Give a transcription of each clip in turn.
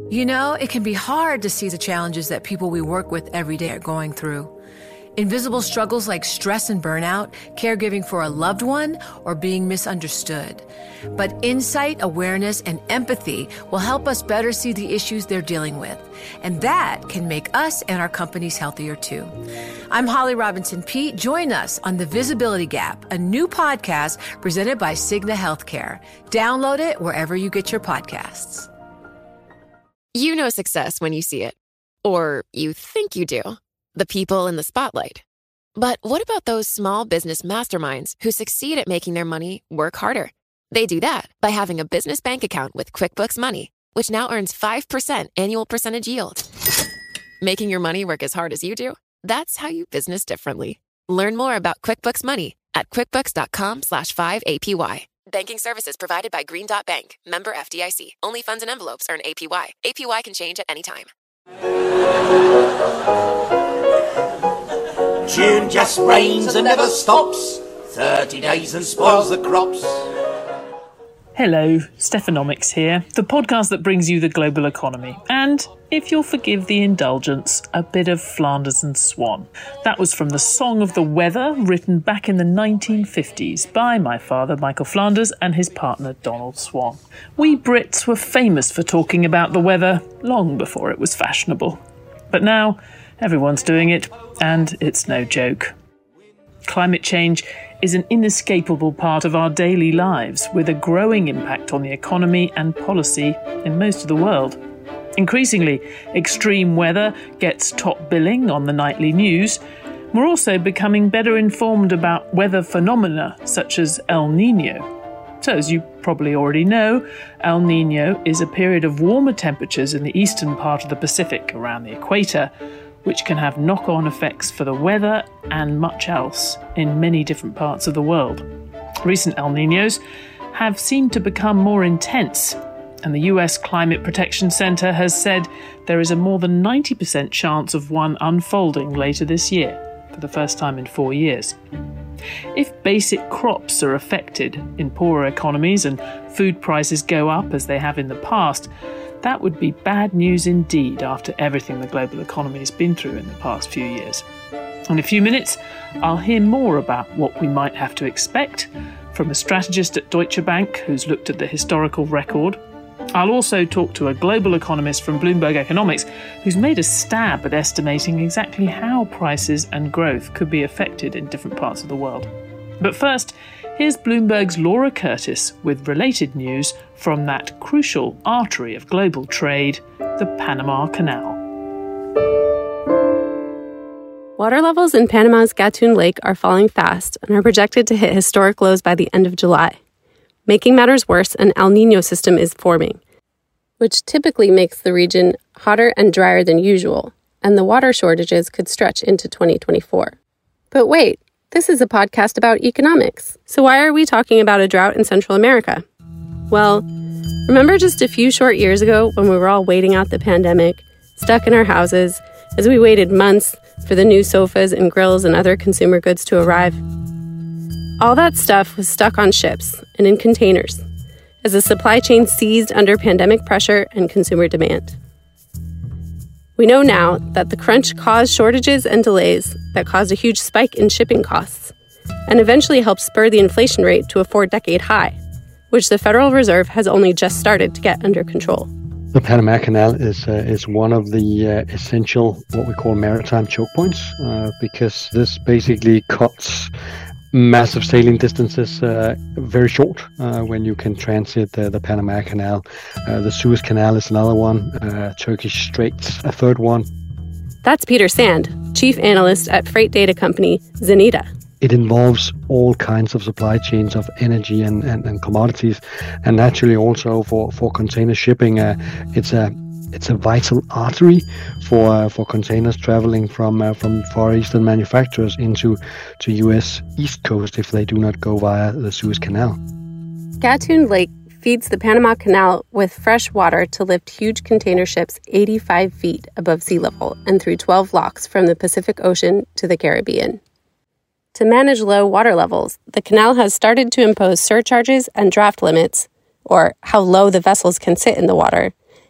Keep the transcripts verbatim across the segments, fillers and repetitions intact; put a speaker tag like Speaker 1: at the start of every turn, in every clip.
Speaker 1: You know, it can be hard to see the challenges that people we work with every day are going through. Invisible struggles like stress and burnout, caregiving for a loved one, or being misunderstood. But insight, awareness, and empathy will help us better see the issues they're dealing with. And that can make us and our companies healthier too. I'm Holly Robinson Peete. Join us on The Visibility Gap, a new podcast presented by Cigna Healthcare. Download it wherever you get your podcasts.
Speaker 2: You know success when you see it. Or you think you do. The people in the spotlight. But what about those small business masterminds who succeed at making their money work harder? They do that by having a business bank account with QuickBooks Money, which now earns five percent annual percentage yield. Making your money work as hard as you do? That's how you business differently. Learn more about QuickBooks Money at quickbooks.com slash 5APY. Banking services provided by Green Dot Bank. Member F D I C. Only funds and envelopes earn A P Y. A P Y can change at any time.
Speaker 3: June just rains and never stops. thirty days and spoils the crops.
Speaker 4: Hello, Stephanomics here, the podcast that brings you the global economy. And, if you'll forgive the indulgence, a bit of Flanders and Swan. That was from the Song of the Weather, written back in the nineteen fifties by my father, Michael Flanders, and his partner, Donald Swan. We Brits were famous for talking about the weather long before it was fashionable. But now, everyone's doing it, and it's no joke. Climate change is an inescapable part of our daily lives, with a growing impact on the economy and policy in most of the world. Increasingly, extreme weather gets top billing on the nightly news. We're also becoming better informed about weather phenomena such as El Niño. So, as you probably already know, El Niño is a period of warmer temperatures in the eastern part of the Pacific around the equator, which can have knock-on effects for the weather and much else in many different parts of the world. Recent El Niños have seemed to become more intense, and the U S Climate Protection Center has said there is a more than ninety percent chance of one unfolding later this year, for the first time in four years. If basic crops are affected in poorer economies and food prices go up as they have in the past, that would be bad news indeed after everything the global economy has been through in the past few years. In a few minutes, I'll hear more about what we might have to expect from a strategist at Deutsche Bank who's looked at the historical record. I'll also talk to a global economist from Bloomberg Economics who's made a stab at estimating exactly how prices and growth could be affected in different parts of the world. But first, here's Bloomberg's Laura Curtis with related news from that crucial artery of global trade, the Panama Canal.
Speaker 5: Water levels in Panama's Gatun Lake are falling fast and are projected to hit historic lows by the end of July. Making matters worse, an El Niño system is forming, which typically makes the region hotter and drier than usual, and the water shortages could stretch into twenty twenty-four. But wait, this is a podcast about economics, so why are we talking about a drought in Central America? Well, remember just a few short years ago when we were all waiting out the pandemic, stuck in our houses, as we waited months for the new sofas and grills and other consumer goods to arrive? All that stuff was stuck on ships and in containers, as the supply chain seized under pandemic pressure and consumer demand. We know now that the crunch caused shortages and delays that caused a huge spike in shipping costs and eventually helped spur the inflation rate to a four-decade high, which the Federal Reserve has only just started to get under control.
Speaker 6: The Panama Canal is uh, is one of the uh, essential, what we call maritime choke points, uh, because this basically cuts massive sailing distances uh, very short uh, when you can transit the, the Panama Canal. Uh, the Suez Canal is another one, uh, Turkish Straits a third one.
Speaker 5: That's Peter Sand, chief analyst at freight data company Zenita.
Speaker 6: It involves all kinds of supply chains of energy and, and, and commodities, and naturally also for, for container shipping. Uh, it's a It's a vital artery for uh, for containers traveling from uh, from Far Eastern manufacturers into to U S East Coast if they do not go via the Suez Canal.
Speaker 5: Gatun Lake feeds the Panama Canal with fresh water to lift huge container ships eighty-five feet above sea level and through twelve locks from the Pacific Ocean to the Caribbean. To manage low water levels, the canal has started to impose surcharges and draft limits, or how low the vessels can sit in the water,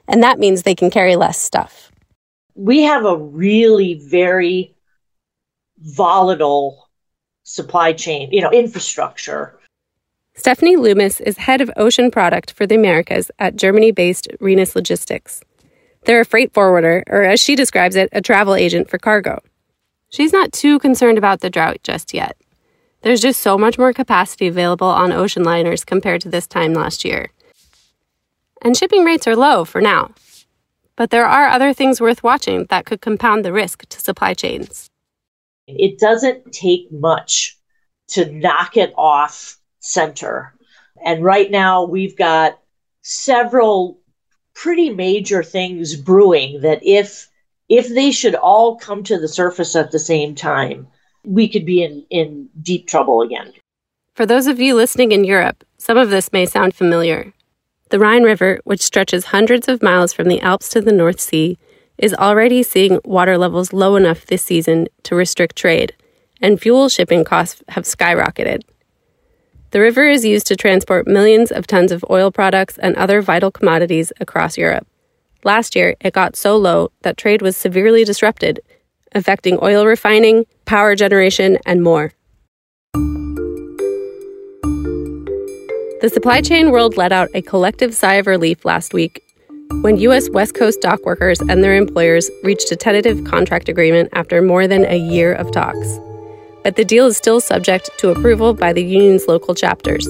Speaker 5: and that means they can carry less stuff.
Speaker 7: We have a really very volatile supply chain, you know, infrastructure.
Speaker 5: Stephanie Loomis is head of ocean product for the Americas at Germany-based Rhenus Logistics. They're a freight forwarder, or as she describes it, a travel agent for cargo. She's not too concerned about the drought just yet. There's just so much more capacity available on ocean liners compared to this time last year. And shipping rates are low for now. But there are other things worth watching that could compound the risk to supply chains.
Speaker 7: It doesn't take much to knock it off center. And right now we've got several pretty major things brewing that if if they should all come to the surface at the same time, we could be in, in deep trouble again.
Speaker 5: For those of you listening in Europe, some of this may sound familiar. The Rhine River, which stretches hundreds of miles from the Alps to the North Sea, is already seeing water levels low enough this season to restrict trade, and fuel shipping costs have skyrocketed. The river is used to transport millions of tons of oil products and other vital commodities across Europe. Last year, it got so low that trade was severely disrupted, affecting oil refining, power generation, and more. The supply chain world let out a collective sigh of relief last week when U S West Coast dock workers and their employers reached a tentative contract agreement after more than a year of talks. But the deal is still subject to approval by the union's local chapters.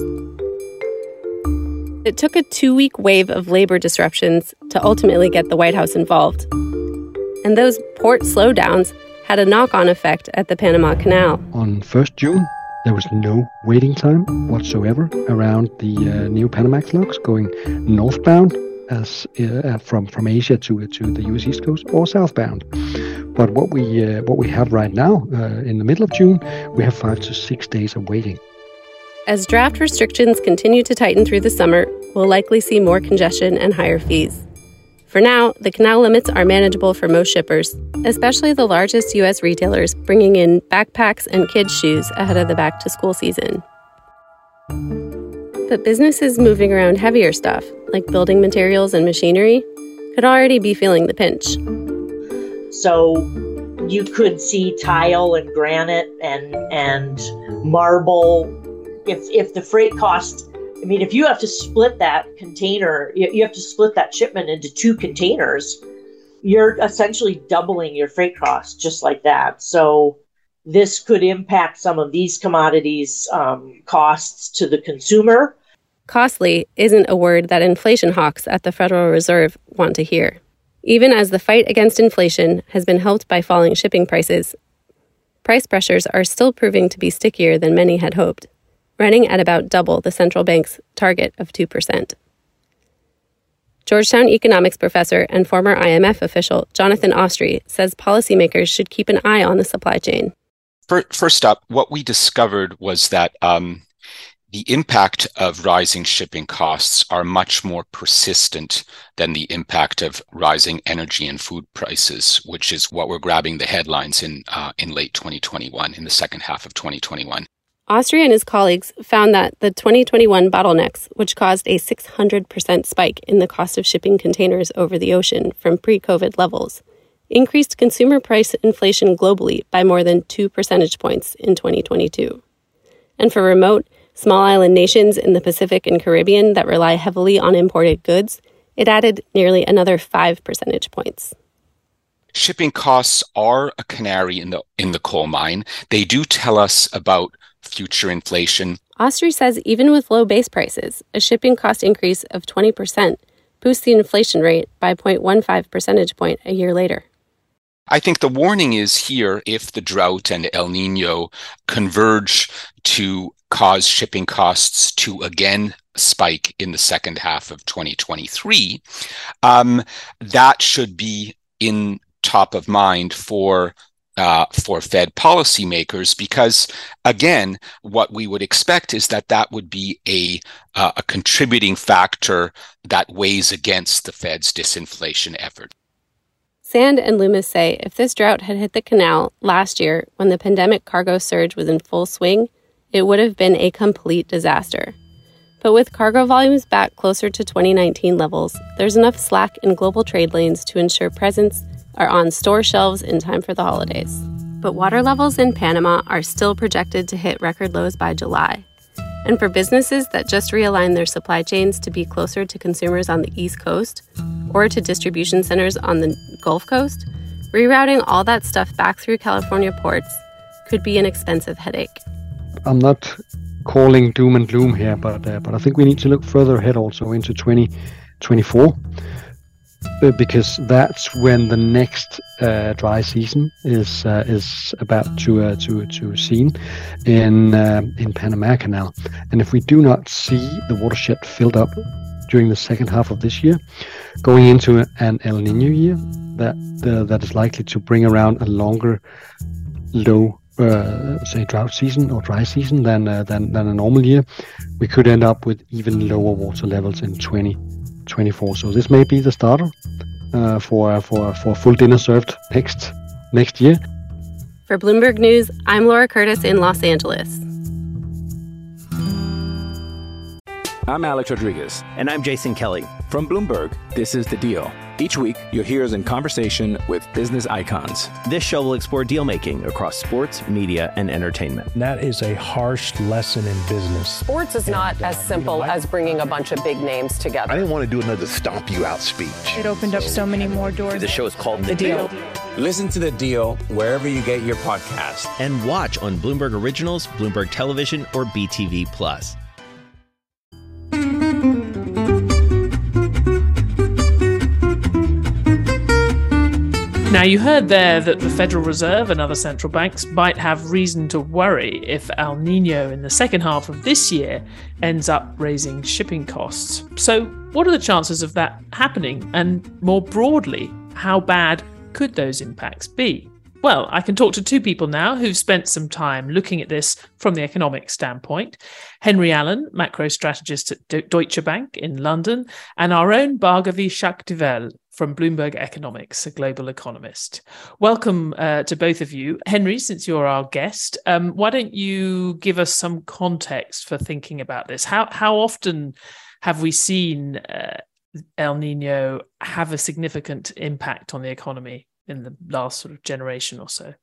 Speaker 5: It took a two-week wave of labor disruptions to ultimately get the White House involved. And those port slowdowns had a knock-on effect at the Panama Canal.
Speaker 6: On first of June, there was no waiting time whatsoever around the uh, new Panamax locks going northbound as uh, from from Asia to to the U S East Coast or southbound. But what we uh, what we have right now uh, in the middle of June, we have five to six days of waiting.
Speaker 5: As draft restrictions continue to tighten through the summer, we'll likely see more congestion and higher fees. For now, the canal limits are manageable for most shippers, especially the largest U S retailers bringing in backpacks and kids' shoes ahead of the back-to-school season. But businesses moving around heavier stuff, like building materials and machinery, could already be feeling the pinch.
Speaker 7: So you could see tile and granite and and marble. If if the freight cost, I mean, if you have to split that container, you, you have to split that shipment into two containers, you're essentially doubling your freight costs just like that. So this could impact some of these commodities' um, costs to the consumer.
Speaker 5: Costly isn't a word that inflation hawks at the Federal Reserve want to hear. Even as the fight against inflation has been helped by falling shipping prices, price pressures are still proving to be stickier than many had hoped, running at about double the central bank's target of two percent. Georgetown economics professor and former I M F official Jonathan Ostry says policymakers should keep an eye on the supply chain.
Speaker 8: First up, what we discovered was that um, the impact of rising shipping costs are much more persistent than the impact of rising energy and food prices, which is what we're grabbing the headlines in uh, in late twenty twenty-one, in the second half of twenty twenty-one.
Speaker 5: Ostry and his colleagues found that the twenty twenty-one bottlenecks, which caused a six hundred percent spike in the cost of shipping containers over the ocean from pre-COVID levels, increased consumer price inflation globally by more than two percentage points in twenty twenty-two. And for remote, small island nations in the Pacific and Caribbean that rely heavily on imported goods, it added nearly another five percentage points.
Speaker 8: Shipping costs are a canary in the in the coal mine. They do tell us about future inflation.
Speaker 5: Ostry says even with low base prices, a shipping cost increase of twenty percent boosts the inflation rate by zero point one five percentage point a year later.
Speaker 8: I think the warning is here if the drought and El Nino converge to cause shipping costs to again spike in the second half of twenty twenty-three, um, that should be in top of mind for uh, for Fed policymakers, because again, what we would expect is that that would be a uh, a contributing factor that weighs against the Fed's disinflation effort.
Speaker 5: Sand and Loomis say if this drought had hit the canal last year when the pandemic cargo surge was in full swing, it would have been a complete disaster. But with cargo volumes back closer to twenty nineteen levels, there's enough slack in global trade lanes to ensure presents are on store shelves in time for the holidays. But water levels in Panama are still projected to hit record lows by July. And for businesses that just realign their supply chains to be closer to consumers on the East Coast or to distribution centers on the Gulf Coast, rerouting all that stuff back through California ports could be an expensive headache.
Speaker 6: I'm not calling doom and gloom here, but uh, but I think we need to look further ahead also into twenty twenty-four, uh, because that's when the next uh, dry season is uh, is about to uh, to to seen in uh, in Panama Canal. And if we do not see the watershed filled up during the second half of this year, going into an El Niño year, that uh, that is likely to bring around a longer low Uh, say drought season or dry season than, uh, than than a normal year, we could end up with even lower water levels in twenty twenty-four. So this may be the starter uh, for for for full dinner served next next year.
Speaker 5: For Bloomberg News, I'm Laura Curtis in Los Angeles.
Speaker 9: I'm Alex Rodriguez.
Speaker 10: And I'm Jason Kelly.
Speaker 9: From Bloomberg, this is The Deal. Each week, you'll hear us in conversation with business icons.
Speaker 10: This show will explore deal-making across sports, media, and entertainment.
Speaker 11: That is a harsh lesson in business.
Speaker 12: Sports is not and, as simple you know, I, as bringing a bunch of big names together.
Speaker 13: I didn't want to do another stomp you out speech.
Speaker 14: It opened up so many more doors.
Speaker 10: The show is called
Speaker 12: The, the Deal.
Speaker 10: Deal.
Speaker 15: Listen to The Deal wherever you get your podcasts.
Speaker 10: And watch on Bloomberg Originals, Bloomberg Television, or B T V Plus.
Speaker 4: Now, you heard there that the Federal Reserve and other central banks might have reason to worry if El Niño in the second half of this year ends up raising shipping costs. So what are the chances of that happening? And more broadly, how bad could those impacts be? Well, I can talk to two people now who've spent some time looking at this from the economic standpoint. Henry Allen, macro strategist at Deutsche Bank in London, and our own Bhargavi Shaktivel from Bloomberg Economics, a global economist. Welcome uh, to both of you. Henry, since you're our guest, um, why don't you give us some context for thinking about this? How, how often have we seen uh, El Niño have a significant impact on the economy in the last sort of generation or so?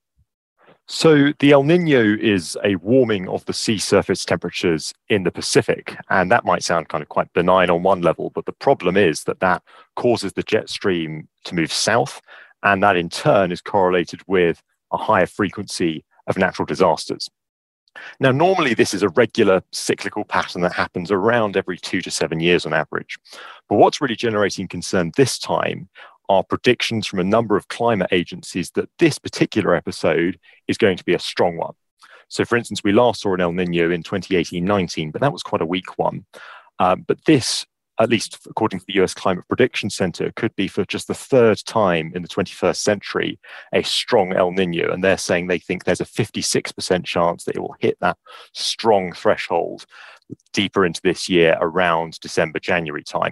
Speaker 16: So the El Niño is a warming of the sea surface temperatures in the Pacific. And that might sound kind of quite benign on one level, but the problem is that that causes the jet stream to move south. And that in turn is correlated with a higher frequency of natural disasters. Now, normally this is a regular cyclical pattern that happens around every two to seven years on average. But what's really generating concern this time are predictions from a number of climate agencies that this particular episode is going to be a strong one. So, for instance, we last saw an El Niño in twenty eighteen nineteen, but that was quite a weak one. Um, but this, at least according to the U S Climate Prediction Center, could be for just the third time in the twenty-first century, a strong El Niño. And they're saying they think there's a fifty-six percent chance that it will hit that strong threshold deeper into this year around December, January time.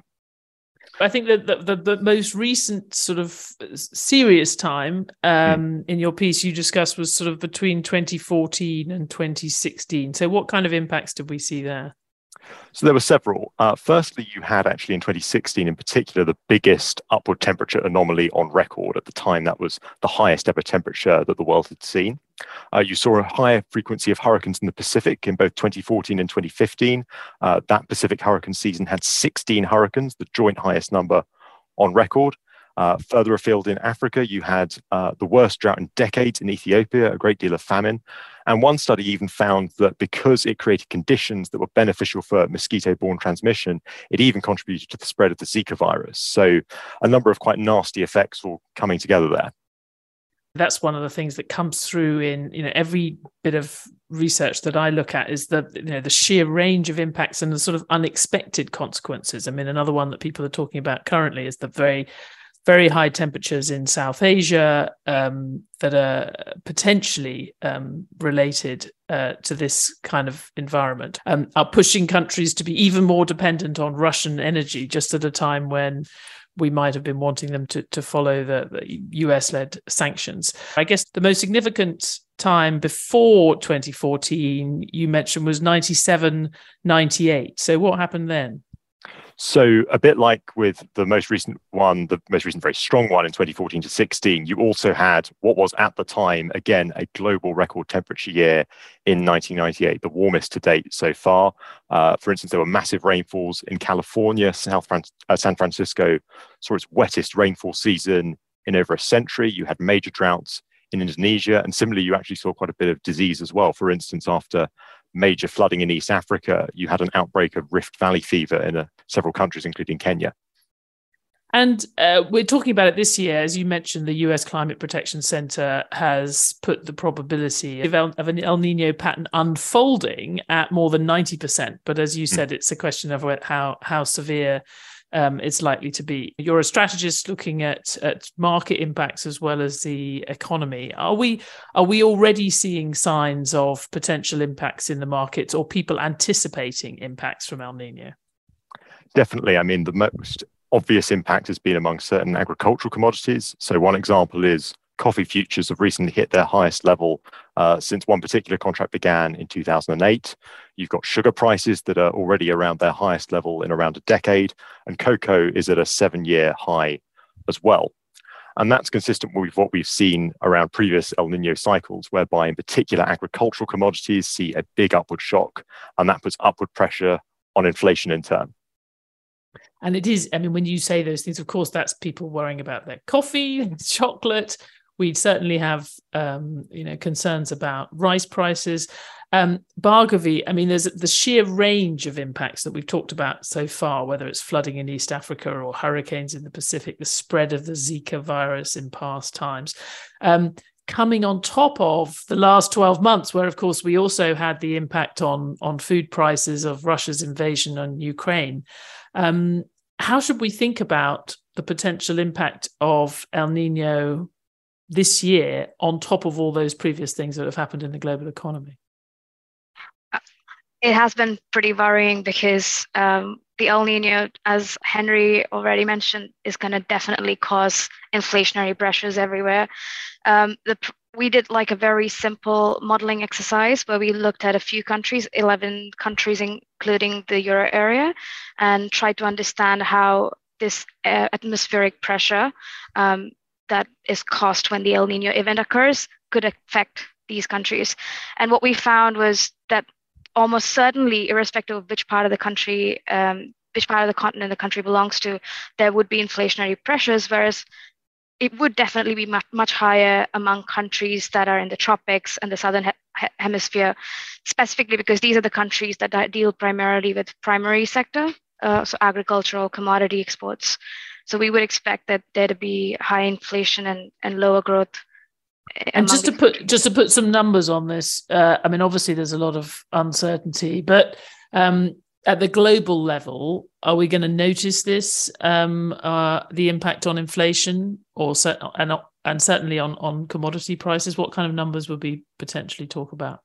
Speaker 4: I think that the, the, the most recent sort of serious time um, mm. in your piece you discussed was sort of between twenty fourteen and twenty sixteen. So what kind of impacts did we see there?
Speaker 16: So there were several. Uh, firstly, you had actually in twenty sixteen in particular, the biggest upward temperature anomaly on record. At the time, that was the highest ever temperature that the world had seen. Uh, you saw a higher frequency of hurricanes in the Pacific in both twenty fourteen and twenty fifteen. Uh, that Pacific hurricane season had sixteen hurricanes, the joint highest number on record. Uh, further afield in Africa, you had uh, the worst drought in decades in Ethiopia, a great deal of famine. And one study even found that because it created conditions that were beneficial for mosquito-borne transmission, it even contributed to the spread of the Zika virus. So a number of quite nasty effects all coming together there.
Speaker 4: That's one of the things that comes through in, you know, every bit of research that I look at is the, you know, the sheer range of impacts and the sort of unexpected consequences. I mean, another one that people are talking about currently is the very very high temperatures in South Asia um, that are potentially um, related uh, to this kind of environment, um, are pushing countries to be even more dependent on Russian energy, just at a time when we might have been wanting them to, to follow the, the U S-led sanctions. I guess the most significant time before twenty fourteen, you mentioned, was ninety-seven ninety-eight. So what happened then?
Speaker 16: So a bit like with the most recent one, the most recent very strong one in twenty fourteen to sixteen, you also had what was at the time, again, a global record temperature year in nineteen ninety-eight, the warmest to date so far. Uh, for instance, there were massive rainfalls in California. South Fran- uh, San Francisco saw its wettest rainfall season in over a century. You had major droughts in Indonesia. And similarly, you actually saw quite a bit of disease as well. For instance, after major flooding in East Africa, you had an outbreak of Rift Valley fever in uh, several countries, including Kenya.
Speaker 4: And uh, we're talking about it this year. As you mentioned, the U S Climate Protection Center has put the probability of, El- of an El Nino pattern unfolding at more than ninety percent. But as you said, mm. it's a question of how, how severe um, it's likely to be. You're a strategist looking at, at market impacts as well as the economy. Are we, are we already seeing signs of potential impacts in the markets, or people anticipating impacts from El Nino?
Speaker 16: Definitely. I mean, the most obvious impact has been among certain agricultural commodities. So one example is coffee futures have recently hit their highest level uh, since one particular contract began in two thousand eight. You've got sugar prices that are already around their highest level in around a decade, and cocoa is at a seven-year high as well. And that's consistent with what we've seen around previous El Nino cycles, whereby in particular agricultural commodities see a big upward shock, and that puts upward pressure on inflation in turn.
Speaker 4: And it is, I mean, when you say those things, of course, that's people worrying about their coffee, chocolate. We'd certainly have, um, you know, concerns about rice prices. Um, Bhargavi, I mean, there's the sheer range of impacts that we've talked about so far, whether it's flooding in East Africa or hurricanes in the Pacific, the spread of the Zika virus in past times. Um, coming on top of the last twelve months, where, of course, we also had the impact on, on food prices of Russia's invasion on Ukraine. Um, how should we think about the potential impact of El Nino this year on top of all those previous things that have happened in the global economy?
Speaker 17: It has been pretty worrying because um, the El Nino, as Henry already mentioned, is going to definitely cause inflationary pressures everywhere. Um, the We did like a very simple modeling exercise where we looked at a few countries, eleven countries, including the euro area, and tried to understand how this uh, atmospheric pressure um, that is caused when the El Nino event occurs could affect these countries. And what we found was that almost certainly, irrespective of which part of the country, um, which part of the continent the country belongs to, there would be inflationary pressures, whereas it would definitely be much, much higher among countries that are in the tropics and the southern he- hemisphere, specifically because these are the countries that deal primarily with primary sector, uh, so agricultural commodity exports. So we would expect that there to be high inflation and, and lower growth.
Speaker 4: And just to put countries. just to put some numbers on this, uh, I mean, obviously there's a lot of uncertainty, but um, at the global level, are we going to notice this, um, uh, the impact on inflation, or cer- and and certainly on, on commodity prices? What kind of numbers would we potentially talk about?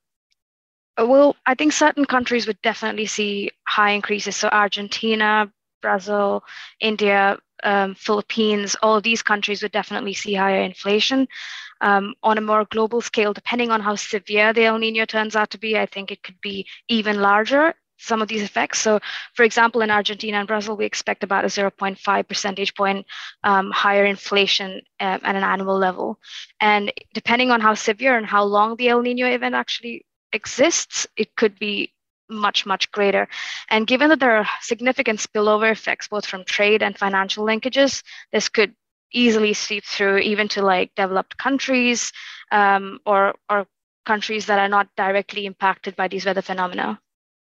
Speaker 17: Well, I think certain countries would definitely see high increases. So Argentina, Brazil, India, um, Philippines, all of these countries would definitely see higher inflation. Um, on a more global scale, depending on how severe the El Nino turns out to be, I think it could be even larger, some of these effects. So, for example, in Argentina and Brazil, we expect about a zero point five percentage point um, higher inflation uh, at an annual level. And depending on how severe and how long the El Nino event actually exists, it could be much, much greater. And given that there are significant spillover effects, both from trade and financial linkages, this could easily seep through even to like developed countries um, or, or countries that are not directly impacted by these weather phenomena.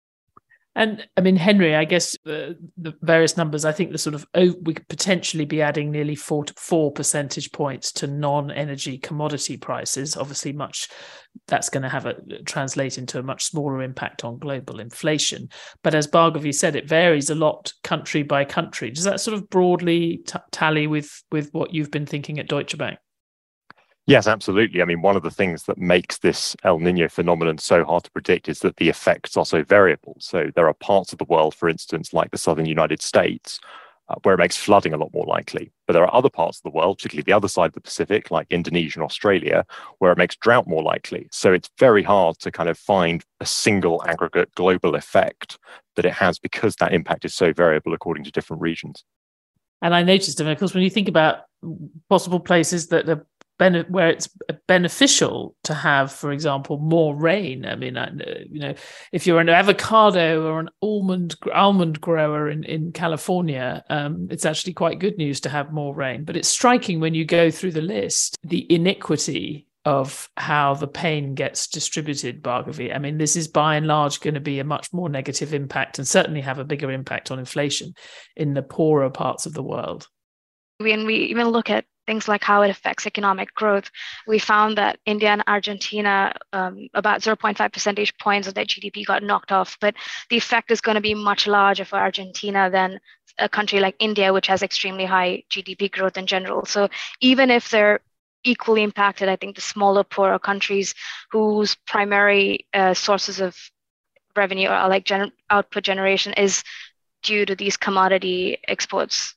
Speaker 4: And I mean, Henry, I guess the, the various numbers, I think the sort of, oh, we could potentially be adding nearly four to four percentage points to non-energy commodity prices. Obviously, much that's going to have a translate into a much smaller impact on global inflation. But as Bhargavi said, it varies a lot country by country. Does that sort of broadly t- tally with, with what you've been thinking at Deutsche Bank?
Speaker 16: Yes, absolutely. I mean, one of the things that makes this El Nino phenomenon so hard to predict is that the effects are so variable. So there are parts of the world, for instance, like the southern United States, uh, where it makes flooding a lot more likely. But there are other parts of the world, particularly the other side of the Pacific, like Indonesia and Australia, where it makes drought more likely. So it's very hard to kind of find a single aggregate global effect that it has, because that impact is so variable according to different regions.
Speaker 4: And I noticed, I mean, of course, when you think about possible places that are bene- where it's beneficial to have, for example, more rain. I mean, I, you know, if you're an avocado or an almond almond grower in, in California, um, it's actually quite good news to have more rain. But it's striking when you go through the list, the iniquity of how the pain gets distributed, Bhargavi. I mean, this is by and large going to be a much more negative impact, and certainly have a bigger impact on inflation in the poorer parts of the world.
Speaker 17: When we even look at things like how it affects economic growth, we found that India and Argentina, um, about zero point five percentage points of their G D P got knocked off. But the effect is going to be much larger for Argentina than a country like India, which has extremely high G D P growth in general. So even if they're equally impacted, I think the smaller, poorer countries whose primary uh, sources of revenue are like gen- output generation is due to these commodity exports.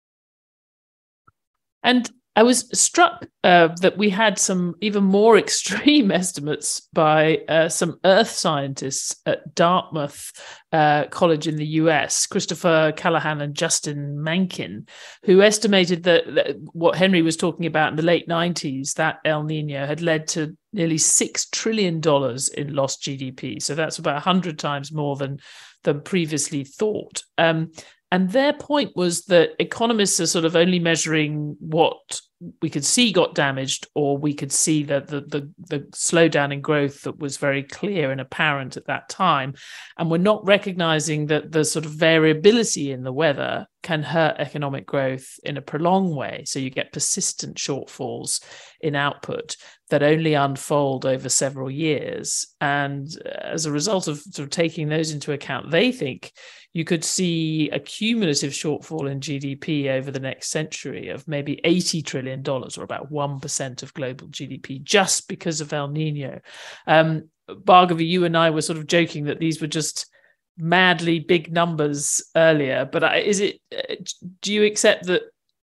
Speaker 4: And I was struck uh, that we had some even more extreme estimates by uh, some earth scientists at Dartmouth uh, College in the U S, Christopher Callahan and Justin Mankin, who estimated that, that what Henry was talking about in the late nineties, that El Nino had led to nearly six trillion dollars in lost G D P. So that's about one hundred times more than, than previously thought. Um, And their point was that economists are sort of only measuring what we could see got damaged, or we could see that the, the, the slowdown in growth that was very clear and apparent at that time. And we're not recognizing that the sort of variability in the weather can hurt economic growth in a prolonged way. So you get persistent shortfalls in output that only unfold over several years. And as a result of sort of taking those into account, they think you could see a cumulative shortfall in G D P over the next century of maybe eighty trillion dollars, or about one percent of global G D P, just because of El Nino. Um, Bhargavi, you and I were sort of joking that these were just madly big numbers earlier, but is it, do you accept that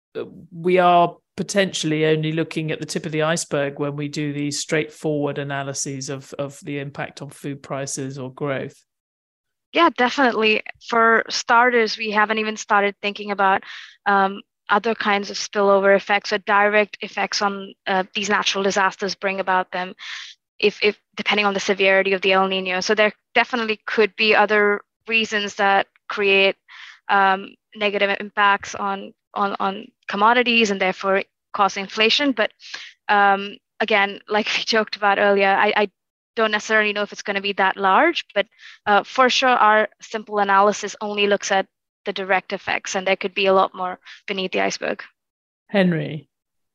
Speaker 4: we are potentially only looking at the tip of the iceberg when we do these straightforward analyses of, of the impact on food prices or growth?
Speaker 17: Yeah, definitely. For starters, we haven't even started thinking about um, other kinds of spillover effects or direct effects on uh, these natural disasters bring about them, if, if depending on the severity of the El Nino. So there definitely could be other reasons that create um, negative impacts on, on, on commodities and therefore cause inflation. But um, again, like we joked about earlier, I, I don't necessarily know if it's going to be that large, but uh, for sure our simple analysis only looks at the direct effects, and there could be a lot more beneath the iceberg.
Speaker 4: Henry?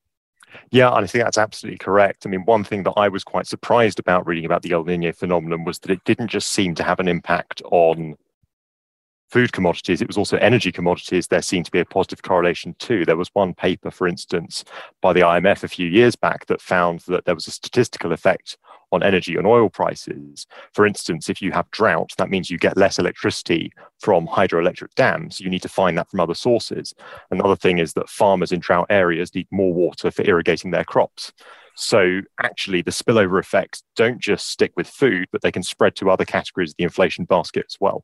Speaker 16: Yeah, and I think that's absolutely correct. I mean, one thing that I was quite surprised about reading about the El Nino phenomenon was that it didn't just seem to have an impact on food commodities, it was also energy commodities. There seemed to be a positive correlation too. There was one paper, for instance, by the I M F a few years back that found that there was a statistical effect on energy and oil prices. For instance, if you have drought, that means you get less electricity from hydroelectric dams. You need to find that from other sources. Another thing is that farmers in drought areas need more water for irrigating their crops. So actually, the spillover effects don't just stick with food, but they can spread to other categories of the inflation basket as well.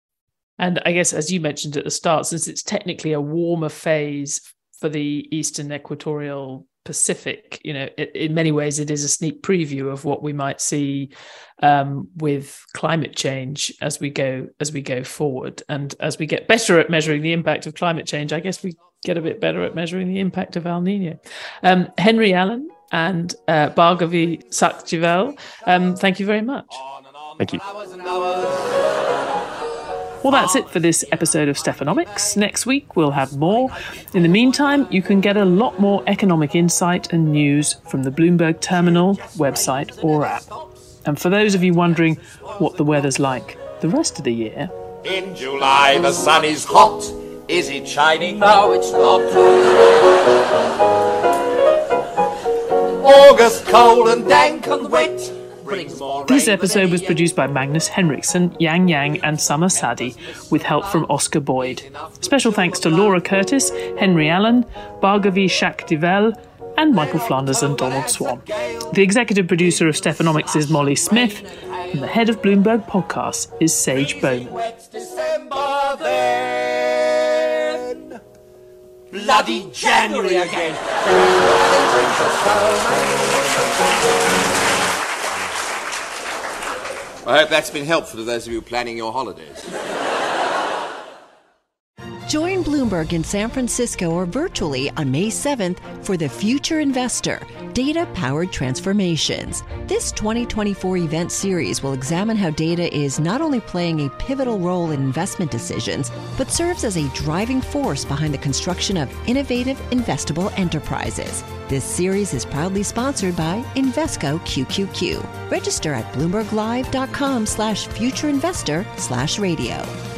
Speaker 4: And I guess, as you mentioned at the start, since it's technically a warmer phase for the Eastern Equatorial Pacific, you know, it, in many ways, it is a sneak preview of what we might see um, with climate change as we go as we go forward. And as we get better at measuring the impact of climate change, I guess we get a bit better at measuring the impact of El Nino. Um, Henry Allen and uh, Bhargavi Sakhjival, um, thank you very much.
Speaker 16: Thank you.
Speaker 4: Well, that's it for this episode of Stephanomics. Next week, we'll have more. In the meantime, you can get a lot more economic insight and news from the Bloomberg Terminal website or app. And for those of you wondering what the weather's like the rest of the year...
Speaker 3: In July, the sun is hot. Is it shining? No, it's not. August, cold and dank and wet. brings more rain.
Speaker 4: This episode was produced by Magnus Henriksson, Yang Yang, and Summer Sadi, with help from Oscar Boyd. Special thanks to Laura Curtis, Henry Allen, Bhargavi Shakdivel, and Michael Flanders and Donald Swan. The executive producer of Stephanomics is Molly Smith, and the head of Bloomberg Podcasts is Sage Bowman.
Speaker 3: Bloody January again.
Speaker 18: I hope that's been helpful to those of you planning your holidays.
Speaker 19: Join Bloomberg in San Francisco or virtually on May seventh for The Future Investor, Data-Powered Transformations. This twenty twenty-four event series will examine how data is not only playing a pivotal role in investment decisions, but serves as a driving force behind the construction of innovative, investable enterprises. This series is proudly sponsored by Invesco Q Q Q. Register at bloomberglive.com slash futureinvestor slash radio.